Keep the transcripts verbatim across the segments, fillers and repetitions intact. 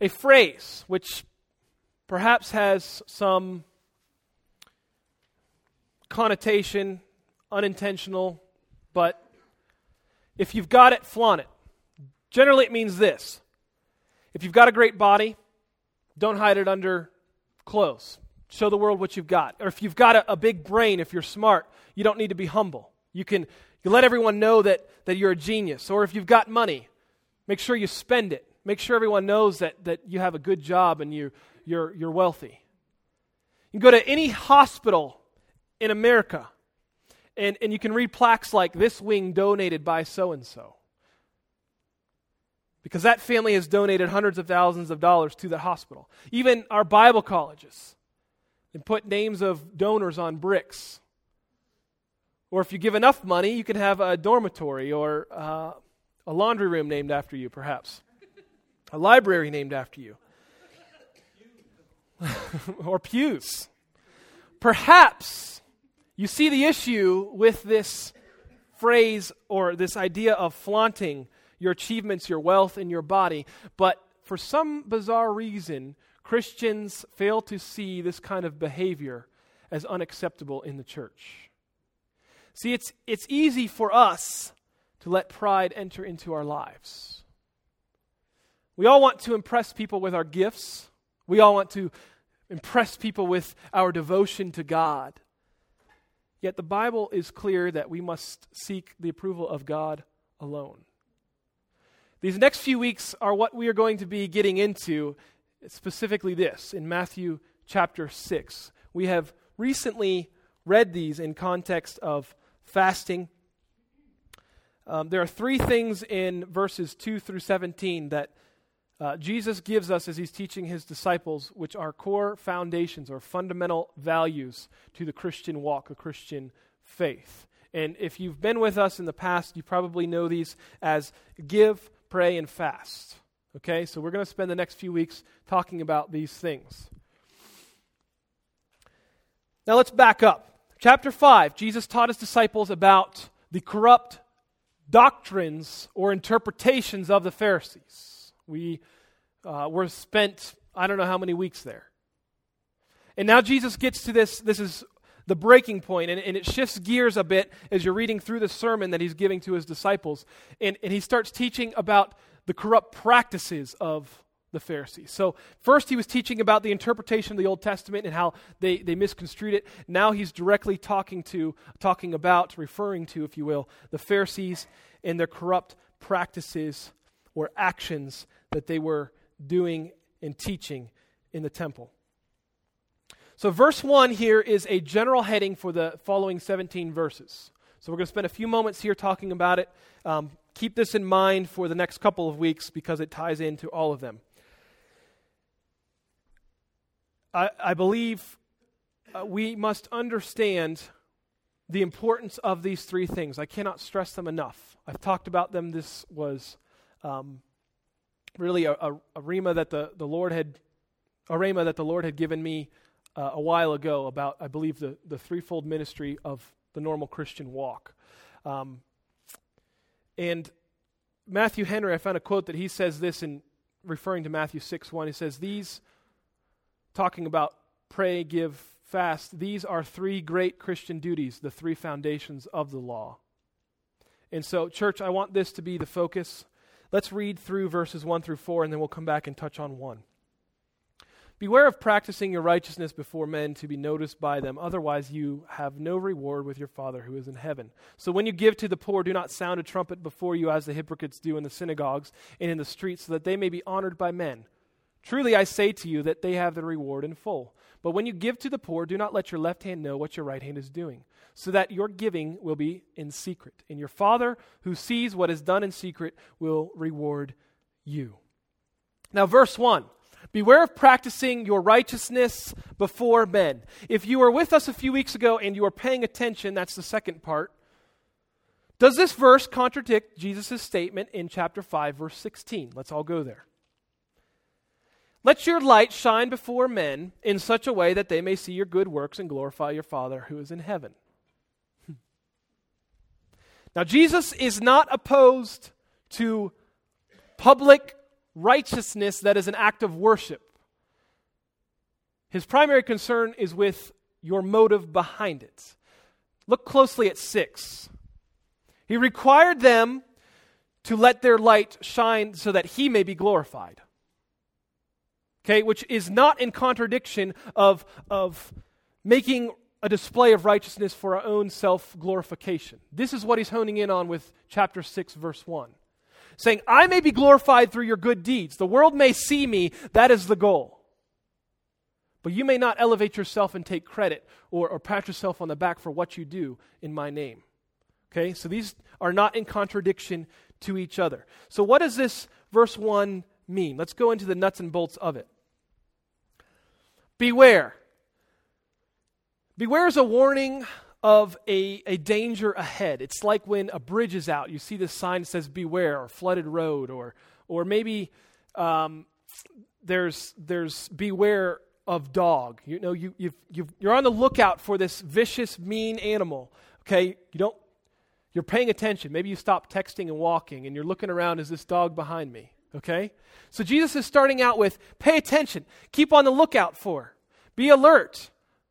a phrase which perhaps has some connotation, unintentional, but if you've got it, flaunt it. Generally, it means this. If you've got a great body, don't hide it under clothes. Show the world what you've got. Or if you've got a, a big brain, if you're smart, you don't need to be humble. You can you let everyone know that, that you're a genius. Or if you've got money, make sure you spend it. Make sure everyone knows that, that you have a good job and you, you're, you're wealthy. You can go to any hospital in America, and, and you can read plaques like, "This wing donated by so-and-so." Because that family has donated hundreds of thousands of dollars to that hospital. Even our Bible colleges, they put names of donors on bricks. Or if you give enough money, you can have a dormitory or uh, a laundry room named after you, perhaps. A library named after you. Or pews. Perhaps you see the issue with this phrase or this idea of flaunting your achievements, your wealth, and your body, but for some bizarre reason, Christians fail to see this kind of behavior as unacceptable in the church. See, it's it's easy for us to let pride enter into our lives. We all want to impress people with our gifts. We all want to impress people with our devotion to God. Yet the Bible is clear that we must seek the approval of God alone. These next few weeks are what we are going to be getting into, specifically this, in Matthew chapter six. We have recently read these in context of fasting. Um, there are three things in verses two through seventeen that uh, Jesus gives us as he's teaching his disciples, which are core foundations or fundamental values to the Christian walk, the Christian faith. And if you've been with us in the past, you probably know these as give, pray, and fast. Okay, so we're going to spend the next few weeks talking about these things. Now let's back up. Chapter five, Jesus taught his disciples about the corrupt doctrines or interpretations of the Pharisees. We uh, were spent, I don't know how many weeks there. And now Jesus gets to this, this is the breaking point, and, and it shifts gears a bit as you're reading through the sermon that he's giving to his disciples. And, and he starts teaching about the corrupt practices of the Pharisees. So first he was teaching about the interpretation of the Old Testament and how they, they misconstrued it. Now he's directly talking to, talking about, referring to, if you will, the Pharisees and their corrupt practices or actions that they were doing and teaching in the temple. So verse one here is a general heading for the following seventeen verses. So we're going to spend a few moments here talking about it. Um, keep this in mind for the next couple of weeks because it ties into all of them. I, I believe uh, we must understand the importance of these three things. I cannot stress them enough. I've talked about them. This was um, really a, a, a rhema that the, the Lord had, a rhema that the Lord had given me uh, a while ago about, I believe, the, the threefold ministry of the normal Christian walk. Um, and Matthew Henry, I found a quote that he says this in referring to Matthew six one. He says, these, talking about pray, give, fast, these are three great Christian duties, the three foundations of the law. And so, church, I want this to be the focus. Let's read through verses one through four, and then we'll come back and touch on one. Beware of practicing your righteousness before men to be noticed by them. Otherwise you have no reward with your Father who is in heaven. So when you give to the poor, do not sound a trumpet before you as the hypocrites do in the synagogues and in the streets, so that they may be honored by men. Truly I say to you that they have the reward in full. But when you give to the poor, do not let your left hand know what your right hand is doing, so that your giving will be in secret. And your Father who sees what is done in secret will reward you. Now verse one. Beware of practicing your righteousness before men. If you were with us a few weeks ago and you are paying attention, that's the second part. Does this verse contradict Jesus' statement in chapter five, verse sixteen? Let's all go there. Let your light shine before men in such a way that they may see your good works and glorify your Father who is in heaven. Now, Jesus is not opposed to public righteousness that is an act of worship. His primary concern is with your motive behind it. Look closely at six. He required them to let their light shine so that he may be glorified. Okay, which is not in contradiction of, of making a display of righteousness for our own self-glorification. This is what he's honing in on with chapter six, verse one. Saying, I may be glorified through your good deeds. The world may see me. That is the goal. But you may not elevate yourself and take credit or, or pat yourself on the back for what you do in my name. Okay, so these are not in contradiction to each other. So what does this verse one mean? Let's go into the nuts and bolts of it. Beware. Beware is a warning of a, a danger ahead. It's like when a bridge is out. You see this sign that says beware or flooded road, or or maybe um, there's there's beware of dog. You know, you you've, you've, you're on the lookout for this vicious, mean animal. Okay, you don't. You're paying attention. Maybe you stop texting and walking, and you're looking around. Is this dog behind me? Okay, so Jesus is starting out with pay attention. Keep on the lookout for. Be alert.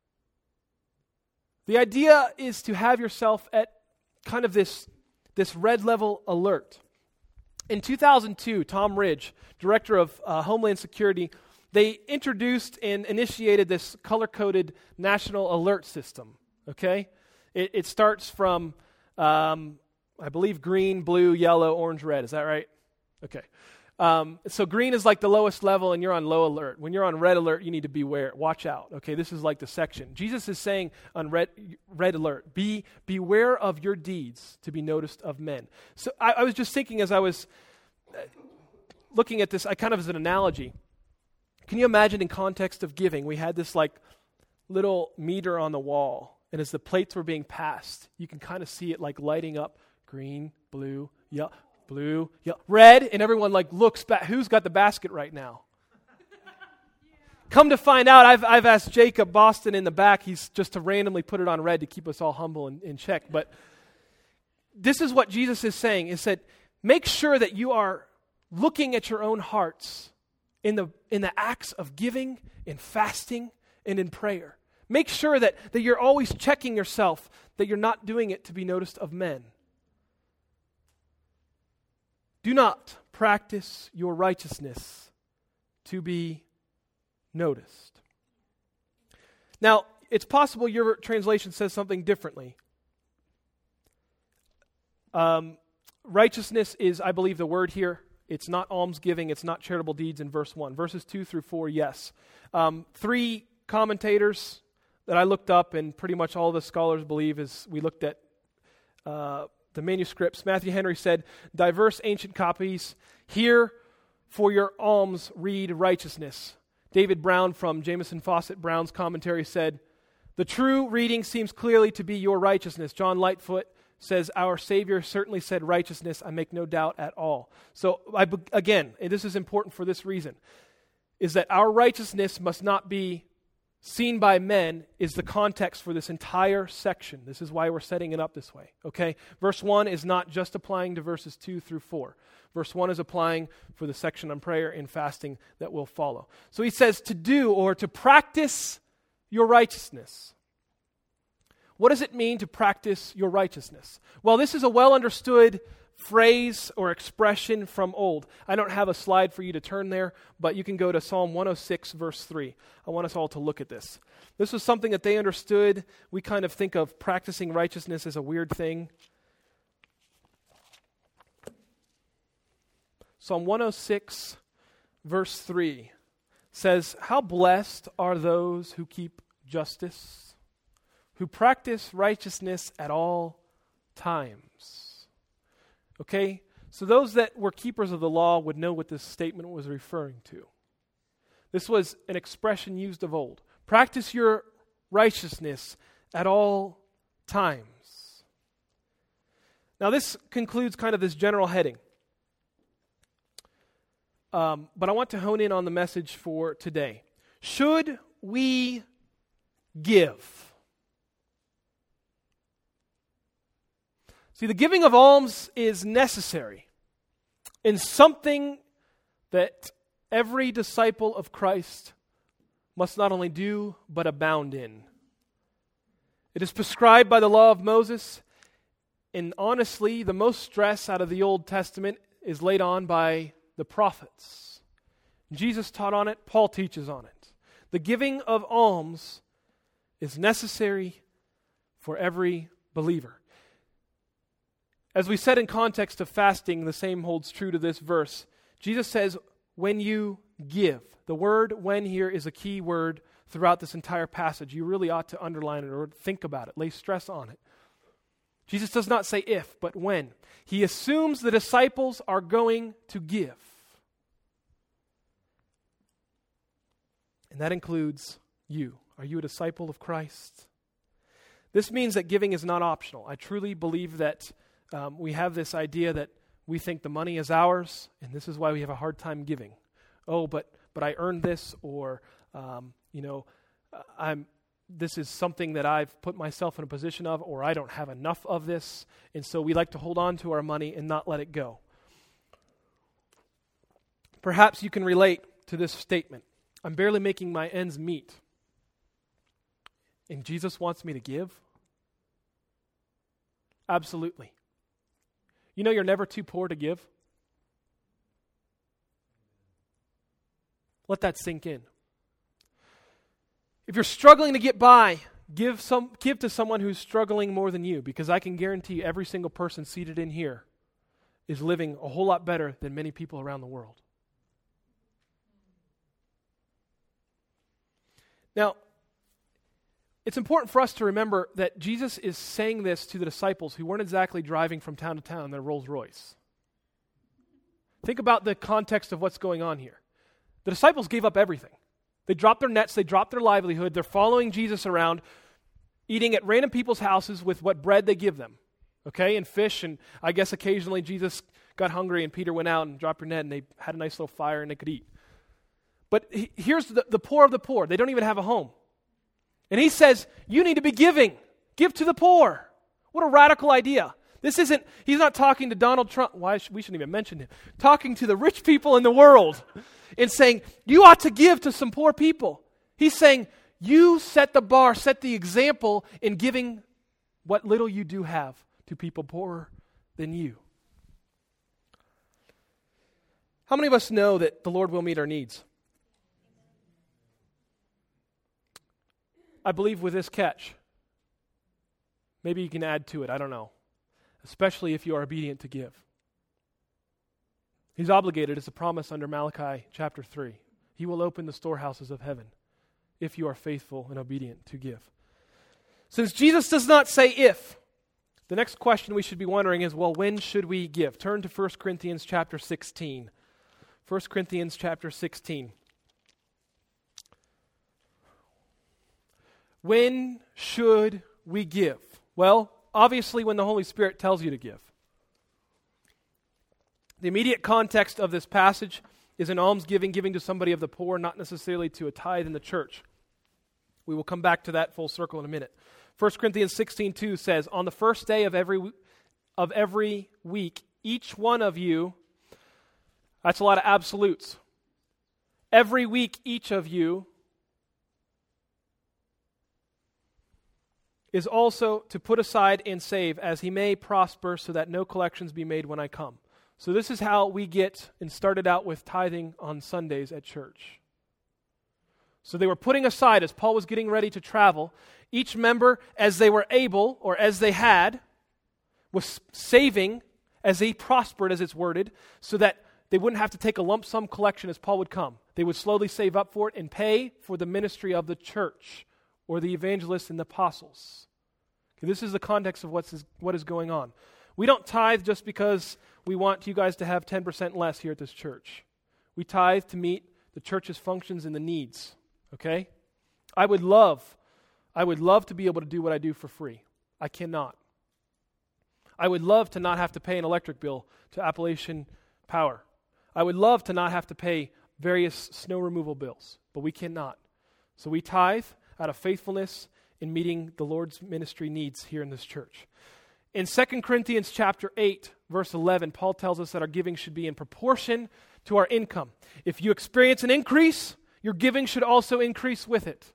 The idea is to have yourself at kind of this, this red level alert. In two thousand two, Tom Ridge, director of uh, Homeland Security, they introduced and initiated this color-coded national alert system. Okay, it, it starts from, um, I believe, green, blue, yellow, orange, red. Is that right? Okay. Um, so green is like the lowest level, and you're on low alert. When you're on red alert, you need to beware. Watch out. Okay, this is like the section. Jesus is saying on red red alert, be beware of your deeds to be noticed of men. So I, I was just thinking as I was uh, looking at this, I kind of as an analogy. Can you imagine in context of giving, we had this like little meter on the wall, and as the plates were being passed, you can kind of see it like lighting up green, blue, yellow. Blue, yellow, red, and everyone like looks back. Who's got the basket right now? Come to find out, I've I've asked Jacob Boston in the back. He's just to randomly put it on red to keep us all humble and in check. But this is what Jesus is saying: is that make sure that you are looking at your own hearts in the in the acts of giving, in fasting, and in prayer. Make sure that that you're always checking yourself, that you're not doing it to be noticed of men. Do not practice your righteousness to be noticed. Now, it's possible your translation says something differently. Um, righteousness is, I believe, the word here. It's not almsgiving. It's not charitable deeds in verse one. Verses two through four, yes. Um, three commentators that I looked up, and pretty much all the scholars believe, is we looked at uh, the manuscripts. Matthew Henry said, diverse ancient copies, here for your alms read righteousness. David Brown from Jameson Fawcett Brown's commentary said, the true reading seems clearly to be your righteousness. John Lightfoot says, our Savior certainly said righteousness, I make no doubt at all. So I, again, and this is important for this reason, is that our righteousness must not be seen by men is the context for this entire section. This is why we're setting it up this way, okay? Verse one is not just applying to verses two through four. Verse one is applying for the section on prayer and fasting that will follow. So he says to do or to practice your righteousness. What does it mean to practice your righteousness? Well, this is a well-understood phrase or expression from old. I don't have a slide for you to turn there, but you can go to Psalm one oh six, verse three. I want us all to look at this. This was something that they understood. We kind of think of practicing righteousness as a weird thing. Psalm one oh six, verse three says, how blessed are those who keep justice, who practice righteousness at all times. Okay, so those that were keepers of the law would know what this statement was referring to. This was an expression used of old. Practice your righteousness at all times. Now this concludes kind of this general heading. Um, but I want to hone in on the message for today. Should we give? See, the giving of alms is necessary in something that every disciple of Christ must not only do, but abound in. It is prescribed by the law of Moses, and honestly, the most stress out of the Old Testament is laid on by the prophets. Jesus taught on it, Paul teaches on it. The giving of alms is necessary for every believer. As we said in context of fasting, the same holds true to this verse. Jesus says, when you give. The word when here is a key word throughout this entire passage. You really ought to underline it or think about it, lay stress on it. Jesus does not say if, but when. He assumes the disciples are going to give. And that includes you. Are you a disciple of Christ? This means that giving is not optional. I truly believe that um, we have this idea that we think the money is ours, and this is why we have a hard time giving. Oh, but but I earned this, or um, you know, I'm. This is something that I've put myself in a position of, or I don't have enough of this, and so we like to hold on to our money and not let it go. Perhaps you can relate to this statement. I'm barely making my ends meet, and Jesus wants me to give? Absolutely. You know you're never too poor to give? Let that sink in. If you're struggling to get by, give some give to someone who's struggling more than you, because I can guarantee you every single person seated in here is living a whole lot better than many people around the world. Now, it's important for us to remember that Jesus is saying this to the disciples who weren't exactly driving from town to town in their Rolls Royce. Think about the context of what's going on here. The disciples gave up everything. They dropped their nets, they dropped their livelihood, they're following Jesus around, eating at random people's houses with what bread they give them, okay, and fish, and I guess occasionally Jesus got hungry and Peter went out and dropped her net and they had a nice little fire and they could eat. But he, here's the, the poor of the poor. They don't even have a home. And he says, you need to be giving. Give to the poor. What a radical idea. This isn't, he's not talking to Donald Trump. Why sh- we shouldn't even mention him. Talking to the rich people in the world and saying, you ought to give to some poor people. He's saying, you set the bar, set the example in giving what little you do have to people poorer than you. How many of us know that the Lord will meet our needs? I believe with this catch. Maybe you can add to it, I don't know. Especially if you are obedient to give. He's obligated, it's a promise under Malachi chapter three. He will open the storehouses of heaven if you are faithful and obedient to give. Since Jesus does not say if, the next question we should be wondering is, well, when should we give? Turn to First Corinthians chapter sixteen. First Corinthians chapter sixteen. When should we give? Well, obviously when the Holy Spirit tells you to give. The immediate context of this passage is an almsgiving, giving to somebody of the poor, not necessarily to a tithe in the church. We will come back to that full circle in a minute. First Corinthians sixteen two says, on the first day of every of every week, each one of you, that's a lot of absolutes. Every week, each of you is also to put aside and save as he may prosper, so that no collections be made when I come. So this is how we get and started out with tithing on Sundays at church. So they were putting aside, as Paul was getting ready to travel, each member as they were able, or as they had, was saving as they prospered, as it's worded, so that they wouldn't have to take a lump sum collection as Paul would come. They would slowly save up for it and pay for the ministry of the church, or the evangelists and the apostles. Okay, this is the context of what's is, what is going on. We don't tithe just because we want you guys to have ten percent less here at this church. We tithe to meet the church's functions and the needs. Okay? I would love, I would love to be able to do what I do for free. I cannot. I would love to not have to pay an electric bill to Appalachian Power. I would love to not have to pay various snow removal bills, but we cannot. So we tithe out of faithfulness in meeting the Lord's ministry needs here in this church. In Second Corinthians chapter eight, verse eleven, Paul tells us that our giving should be in proportion to our income. If you experience an increase, your giving should also increase with it.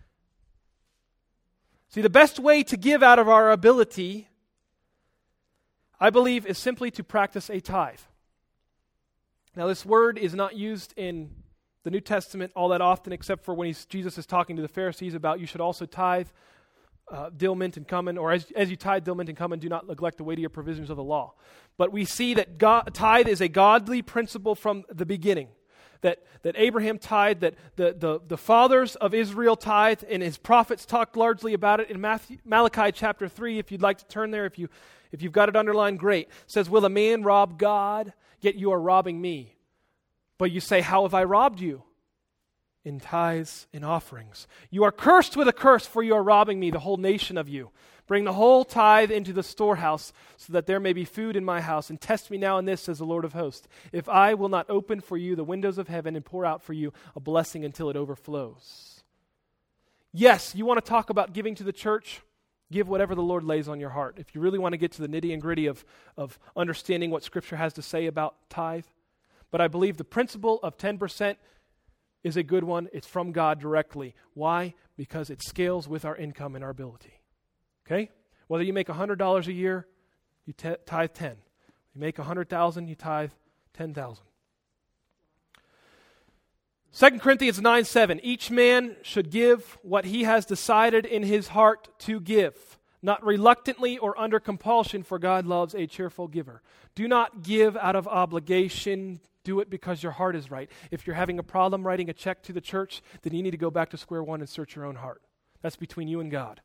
See, the best way to give out of our ability, I believe, is simply to practice a tithe. Now, this word is not used in the New Testament all that often, except for when he's, Jesus is talking to the Pharisees about you should also tithe uh, dill, mint, and cumin, or as, as you tithe dill, mint, and cumin, do not neglect the weightier provisions of the law. But we see that God, tithe is a godly principle from the beginning. That, that Abraham tithed, that the, the, the fathers of Israel tithed, and his prophets talked largely about it in Matthew, Malachi chapter three. If you'd like to turn there, if, you, if you've got it underlined, great. It says, will a man rob God? Yet you are robbing me. But you say, how have I robbed you? In tithes and offerings. You are cursed with a curse, for you are robbing me, the whole nation of you. Bring the whole tithe into the storehouse, so that there may be food in my house. And test me now in this, says the Lord of hosts, if I will not open for you the windows of heaven and pour out for you a blessing until it overflows. Yes, you want to talk about giving to the church? Give whatever the Lord lays on your heart. If you really want to get to the nitty and gritty of, of understanding what Scripture has to say about tithe. But I believe the principle of ten percent is a good one. It's from God directly. Why? Because it scales with our income and our ability. Okay? Whether you make one hundred dollars a year, you t- tithe ten. You make one hundred thousand dollars, you tithe ten thousand dollars. Second Corinthians nine seven, each man should give what he has decided in his heart to give, not reluctantly or under compulsion, for God loves a cheerful giver. Do not give out of obligation. Do it because your heart is right. If you're having a problem writing a check to the church, then you need to go back to square one and search your own heart. That's between you and God.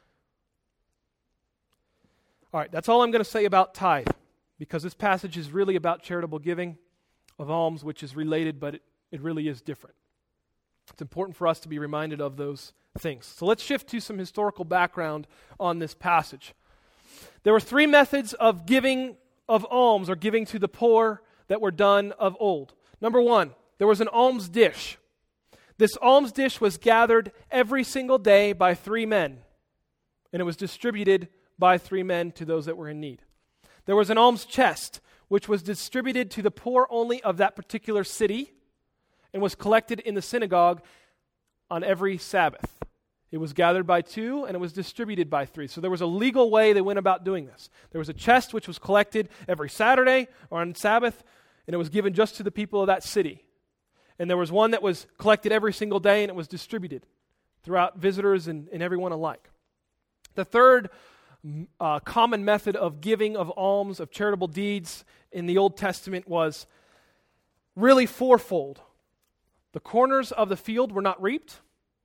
All right, that's all I'm going to say about tithe, because this passage is really about charitable giving of alms, which is related, but it, it really is different. It's important for us to be reminded of those things. So let's shift to some historical background on this passage. There were three methods of giving of alms, or giving to the poor, that were done of old. Number one, there was an alms dish. This alms dish was gathered every single day by three men, and it was distributed by three men to those that were in need. There was an alms chest, which was distributed to the poor only of that particular city, and was collected in the synagogue on every Sabbath. It was gathered by two, and it was distributed by three. So there was a legal way they went about doing this. There was a chest which was collected every Saturday or on Sabbath, and it was given just to the people of that city. And there was one that was collected every single day, and it was distributed throughout visitors and, and everyone alike. The third uh, common method of giving of alms, of charitable deeds in the Old Testament was really fourfold. The corners of the field were not reaped.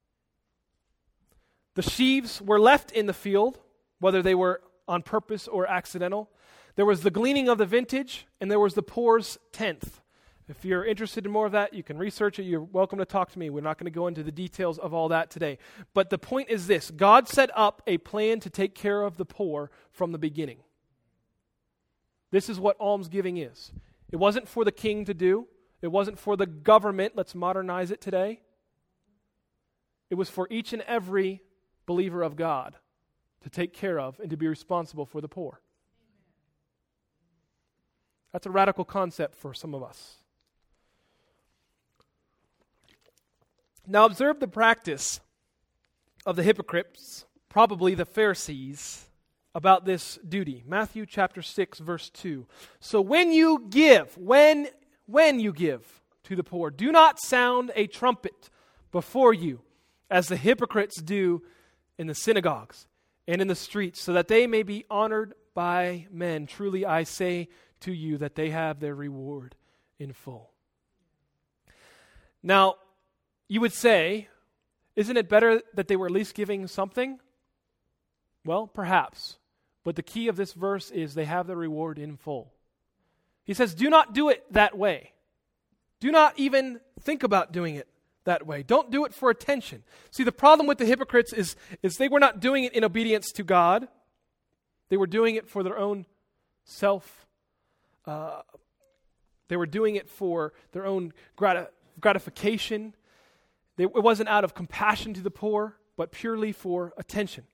The sheaves were left in the field, whether they were on purpose or accidental. There was the gleaning of the vintage, and there was the poor's tenth. If you're interested in more of that, you can research it. You're welcome to talk to me. We're not going to go into the details of all that today. But the point is this: God set up a plan to take care of the poor from the beginning. This is what almsgiving is. It wasn't for the king to do. It wasn't for the government. Let's modernize it today. It was for each and every believer of God to take care of and to be responsible for the poor. That's a radical concept for some of us. Now observe the practice of the hypocrites, probably the Pharisees, about this duty. Matthew chapter six, verse two. So when you give, when, when you give to the poor, do not sound a trumpet before you, as the hypocrites do in the synagogues and in the streets, so that they may be honored by men. Truly I say to you that they have their reward in full. Now, you would say, isn't it better that they were at least giving something? Well, perhaps. But the key of this verse is they have their reward in full. He says, do not do it that way. Do not even think about doing it that way. Don't do it for attention. See, the problem with the hypocrites is, is they were not doing it in obedience to God. They were doing it for their own self Uh, they were doing it for their own grati- gratification. They, it wasn't out of compassion to the poor, but purely for attention.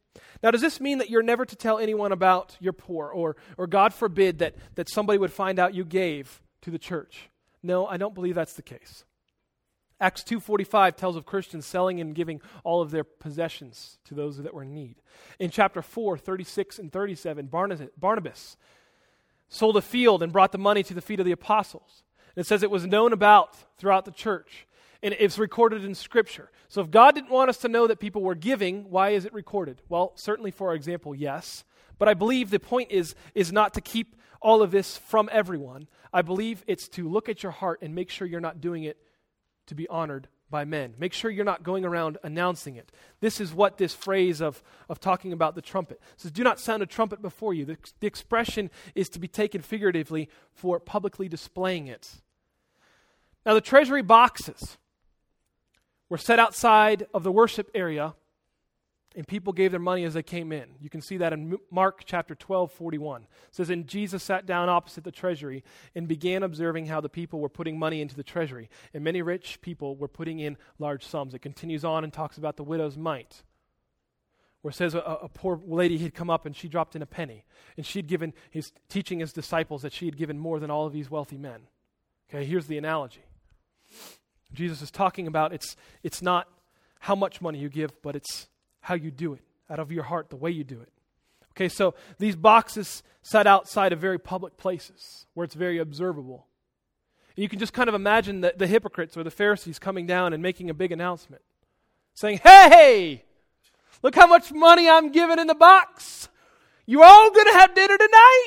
Now, does this mean that you're never to tell anyone about your poor, or, or God forbid that, that somebody would find out you gave to the church? No, I don't believe that's the case. Acts two forty-five tells of Christians selling and giving all of their possessions to those that were in need. In chapter four, thirty-six and thirty-seven, Barnabas, Barnabas sold a field and brought the money to the feet of the apostles. And it says it was known about throughout the church. And it's recorded in Scripture. So if God didn't want us to know that people were giving, why is it recorded? Well, certainly for example, yes. But I believe the point is, is not to keep all of this from everyone. I believe it's to look at your heart and make sure you're not doing it to be honored by men. Make sure you're not going around announcing it. This is what this phrase of, of talking about the trumpet says, do not sound a trumpet before you. The, the expression is to be taken figuratively for publicly displaying it. Now the treasury boxes were set outside of the worship area, and people gave their money as they came in. You can see that in Mark chapter twelve, forty-one. It says, and Jesus sat down opposite the treasury and began observing how the people were putting money into the treasury. And many rich people were putting in large sums. It continues on and talks about the widow's mite, where it says a, a poor lady had come up and she dropped in a penny. And she'd given, his teaching his disciples that she had given more than all of these wealthy men. Okay, here's the analogy. Jesus is talking about it's it's not how much money you give, but it's how you do it, out of your heart, the way you do it. Okay, so these boxes set outside of very public places where it's very observable. And you can just kind of imagine the, the hypocrites or the Pharisees coming down and making a big announcement, saying, hey, look how much money I'm giving in the box. You all going to have dinner tonight?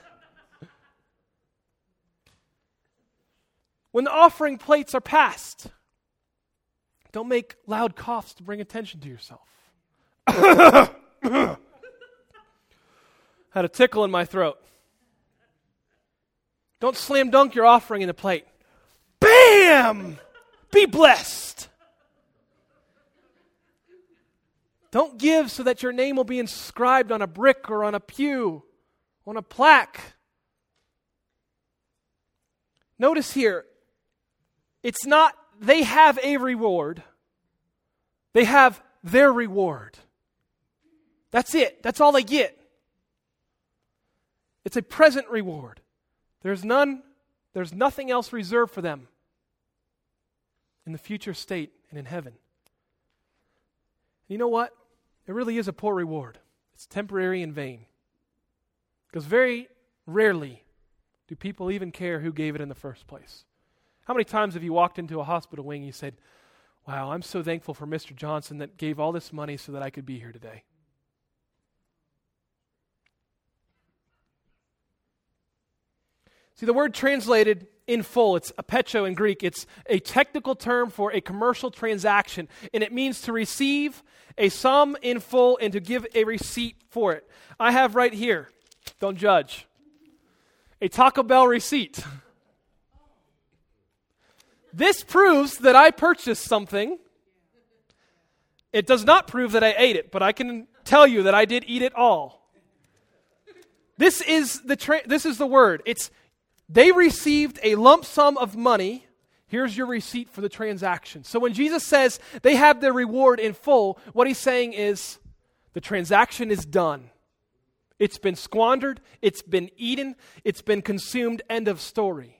When the offering plates are passed, don't make loud coughs to bring attention to yourself. Had a tickle in my throat. Don't slam dunk your offering in the plate. Bam! Be blessed. Don't give so that your name will be inscribed on a brick or on a pew, on a plaque. Notice here, it's not they have a reward. They have their reward. That's it. That's all they get. It's a present reward. There's none, there's nothing else reserved for them in the future state and in heaven. You know what? It really is a poor reward. It's temporary and vain. Because very rarely do people even care who gave it in the first place. How many times have you walked into a hospital wing and you said, wow, I'm so thankful for Mister Johnson that gave all this money so that I could be here today. See, the word translated in full, it's apecho in Greek. It's a technical term for a commercial transaction, and it means to receive a sum in full and to give a receipt for it. I have right here, don't judge, a Taco Bell receipt. This proves that I purchased something. It does not prove that I ate it, but I can tell you that I did eat it all. This is the tra- this is the word. It's they received a lump sum of money. Here's your receipt for the transaction. So when Jesus says they have their reward in full, what he's saying is the transaction is done. It's been squandered. It's been eaten. It's been consumed. End of story.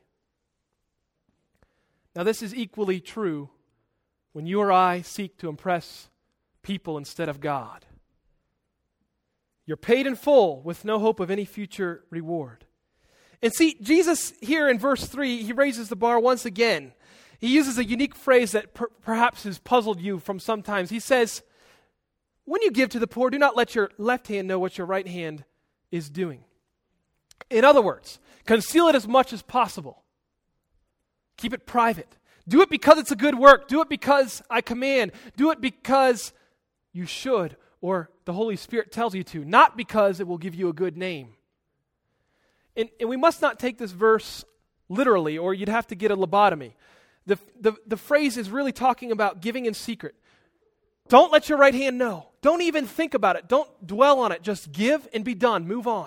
Now, this is equally true when you or I seek to impress people instead of God. You're paid in full with no hope of any future reward. And see, Jesus here in verse three, he raises the bar once again. He uses a unique phrase that per- perhaps has puzzled you from sometimes. He says, when you give to the poor, do not let your left hand know what your right hand is doing. In other words, conceal it as much as possible. Keep it private. Do it because it's a good work. Do it because I command. Do it because you should, or the Holy Spirit tells you to, not because it will give you a good name. And, and we must not take this verse literally, or you'd have to get a lobotomy. The, the, the phrase is really talking about giving in secret. Don't let your right hand know. Don't even think about it. Don't dwell on it. Just give and be done. Move on.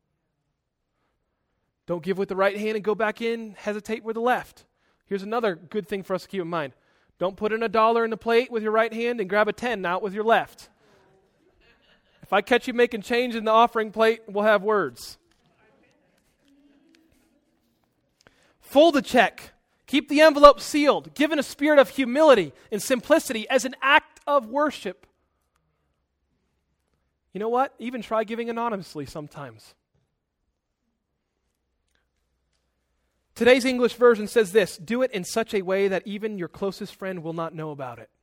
Don't give with the right hand and go back in, hesitate with the left. Here's another good thing for us to keep in mind. Don't put in a dollar in the plate with your right hand and grab a ten out with your left. If I catch you making change in the offering plate, we'll have words. Fold the check. Keep the envelope sealed. Give in a spirit of humility and simplicity as an act of worship. You know what? Even try giving anonymously sometimes. Today's English version says this: do it in such a way that even your closest friend will not know about it.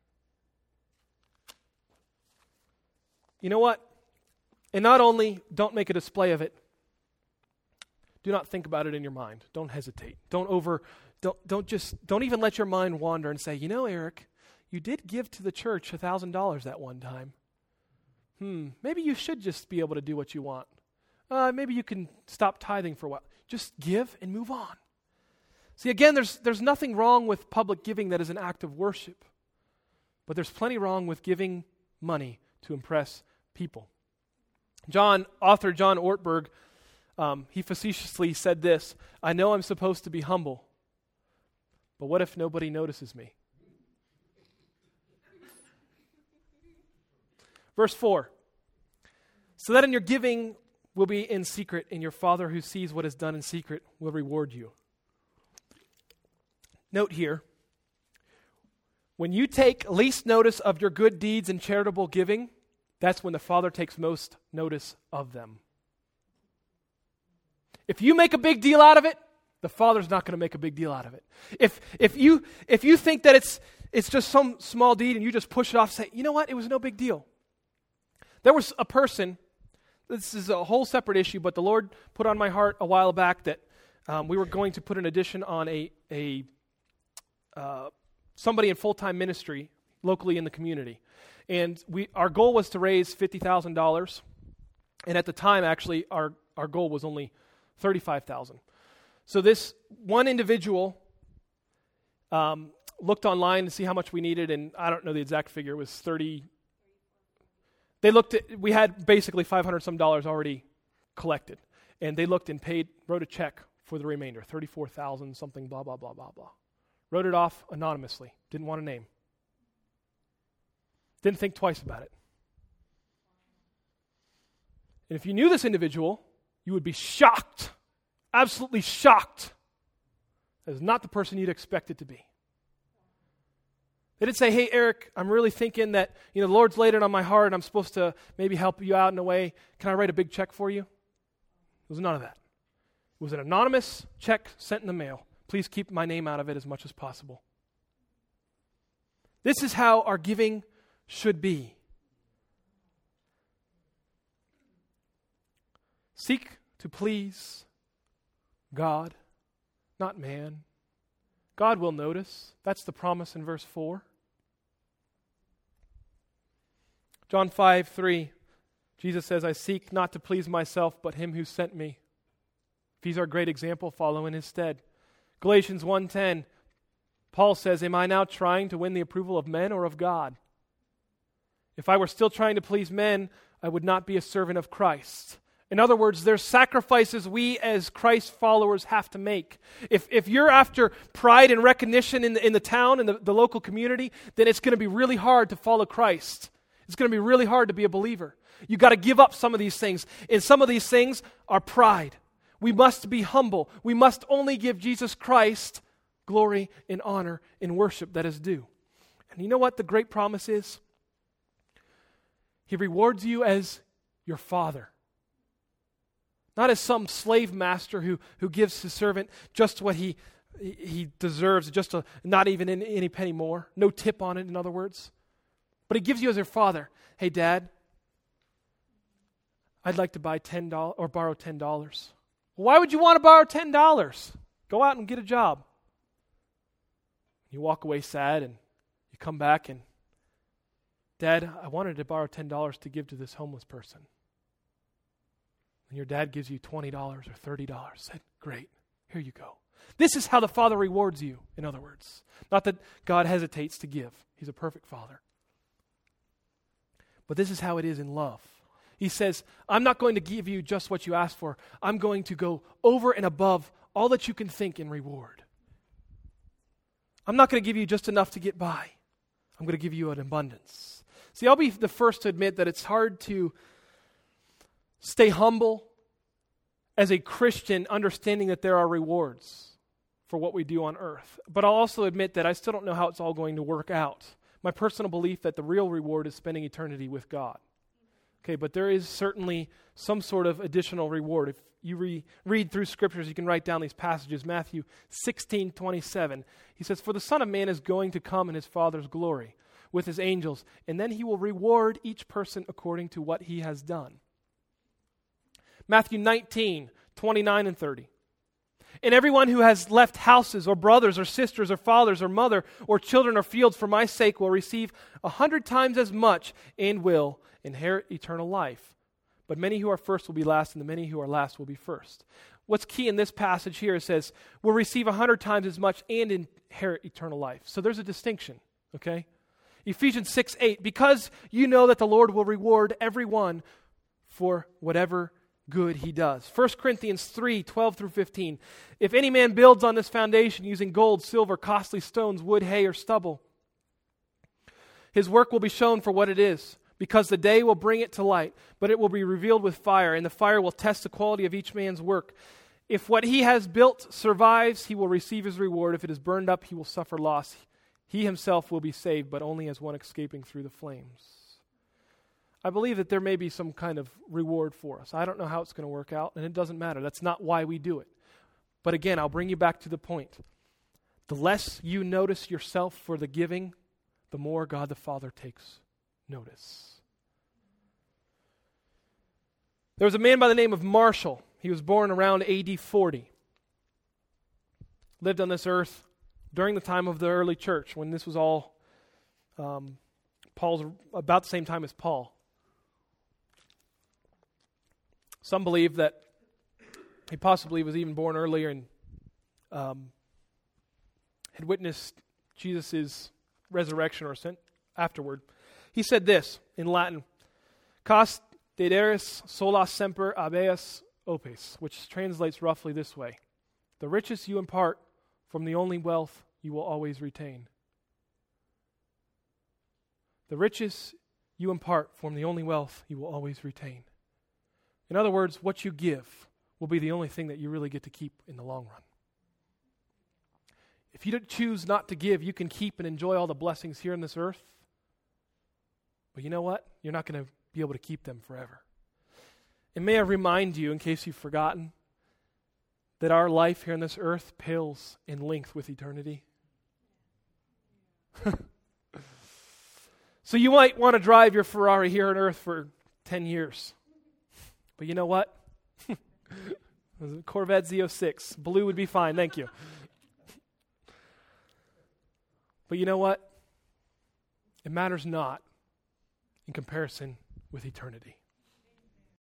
You know what? And not only don't make a display of it, do not think about it in your mind. Don't hesitate. Don't over, don't, don't just, don't even let your mind wander and say, you know, Eric, you did give to the church one thousand dollars that one time. Hmm, maybe you should just be able to do what you want. Uh, maybe you can stop tithing for a while. Just give and move on. See, again, there's there's nothing wrong with public giving that is an act of worship. But there's plenty wrong with giving money to impress people. John, author John Ortberg, um, he facetiously said this: I know I'm supposed to be humble, but what if nobody notices me? Verse four, so that in your giving will be in secret, and your Father who sees what is done in secret will reward you. Note here, when you take least notice of your good deeds and charitable giving, that's when the Father takes most notice of them. If you make a big deal out of it, the Father's not going to make a big deal out of it. If if you if you think that it's it's just some small deed and you just push it off, say, you know what, it was no big deal. There was a person, this is a whole separate issue, but the Lord put on my heart a while back that um, we were going to put an addition on a a uh, somebody in full-time ministry locally in the community. And we our goal was to raise fifty thousand dollars. And at the time, actually, our, our goal was only thirty-five thousand dollars. So this one individual um, looked online to see how much we needed, and I don't know the exact figure. It was thirty. They looked at, we had basically five hundred some dollars already collected. And they looked and paid, wrote a check for the remainder, thirty-four thousand something, blah, blah, blah, blah, blah. Wrote it off anonymously. Didn't want a name. Didn't think twice about it. And if you knew this individual, you would be shocked, absolutely shocked. That is not the person you'd expect it to be. They didn't say, hey, Eric, I'm really thinking that, you know, the Lord's laid it on my heart and I'm supposed to maybe help you out in a way. Can I write a big check for you? It was none of that. It was an anonymous check sent in the mail. Please keep my name out of it as much as possible. This is how our giving should be. Seek to please God, not man. God will notice. That's the promise in verse four. John five, three, Jesus says, I seek not to please myself, but him who sent me. If he's our great example, follow in his stead. Galatians one ten, Paul says, am I now trying to win the approval of men or of God? If I were still trying to please men, I would not be a servant of Christ. In other words, there's sacrifices we as Christ followers have to make. If if you're after pride and recognition in the, in the town, in the, the local community, then it's going to be really hard to follow Christ. It's going to be really hard to be a believer. You've got to give up some of these things. And some of these things are pride. We must be humble. We must only give Jesus Christ glory and honor and worship that is due. And you know what the great promise is? He rewards you as your Father. Not as some slave master who, who gives his servant just what he he deserves, just a, not even any, any penny more. No tip on it, in other words. But he gives you as your Father. Hey, Dad, I'd like to buy ten dollars or borrow ten dollars. Well, why would you want to borrow ten dollars? Go out and get a job. You walk away sad and you come back and, Dad, I wanted to borrow ten dollars to give to this homeless person. And your dad gives you twenty dollars or thirty dollars. Said, great, here you go. This is how the Father rewards you, in other words. Not that God hesitates to give. He's a perfect Father. But this is how it is in love. He says, I'm not going to give you just what you asked for. I'm going to go over and above all that you can think in reward. I'm not going to give you just enough to get by. I'm going to give you an abundance. See, I'll be the first to admit that it's hard to stay humble as a Christian, understanding that there are rewards for what we do on earth. But I'll also admit that I still don't know how it's all going to work out. My personal belief that the real reward is spending eternity with God. Okay, but there is certainly some sort of additional reward. If you re- read through scriptures, you can write down these passages. Matthew sixteen twenty-seven, he says, "For the Son of Man is going to come in his Father's glory with his angels, and then he will reward each person according to what he has done." Matthew nineteen twenty-nine and thirty. "And everyone who has left houses or brothers or sisters or fathers or mother or children or fields for my sake will receive a hundred times as much and will inherit eternal life. But many who are first will be last, and the many who are last will be first." What's key in this passage here, it says, will receive a hundred times as much and inherit eternal life. So there's a distinction, okay? Ephesians six eight, "Because you know that the Lord will reward everyone for whatever good he does." First Corinthians three twelve through fifteen, "If any man builds on this foundation using gold, silver, costly stones, wood, hay, or stubble, his work will be shown for what it is, because the day will bring it to light, but it will be revealed with fire, and the fire will test the quality of each man's work. If what he has built survives, he will receive his reward. If it is burned up, he will suffer loss. He himself will be saved, but only as one escaping through the flames." I believe that there may be some kind of reward for us. I don't know how it's going to work out, and it doesn't matter. That's not why we do it. But again, I'll bring you back to the point. The less you notice yourself for the giving, the more God the Father takes notice. There was a man by the name of Marshall. He was born around A D forty. Lived on this earth during the time of the early church, when this was all um, Paul's about the same time as Paul. Some believe that he possibly was even born earlier and um, had witnessed Jesus' resurrection or ascent afterward. He said this in Latin, "Cast dederis sola semper habeas opes," which translates roughly this way: "The riches you impart from the only wealth you will always retain." The riches you impart from the only wealth you will always retain. In other words, what you give will be the only thing that you really get to keep in the long run. If you don't choose not to give, you can keep and enjoy all the blessings here on this earth. But you know what? You're not going to be able to keep them forever. And may I remind you, in case you've forgotten, that our life here on this earth pales in length with eternity. So you might want to drive your Ferrari here on earth for ten years. But you know what? Corvette Z oh six. Blue would be fine, thank you. But you know what? It matters not in comparison with eternity.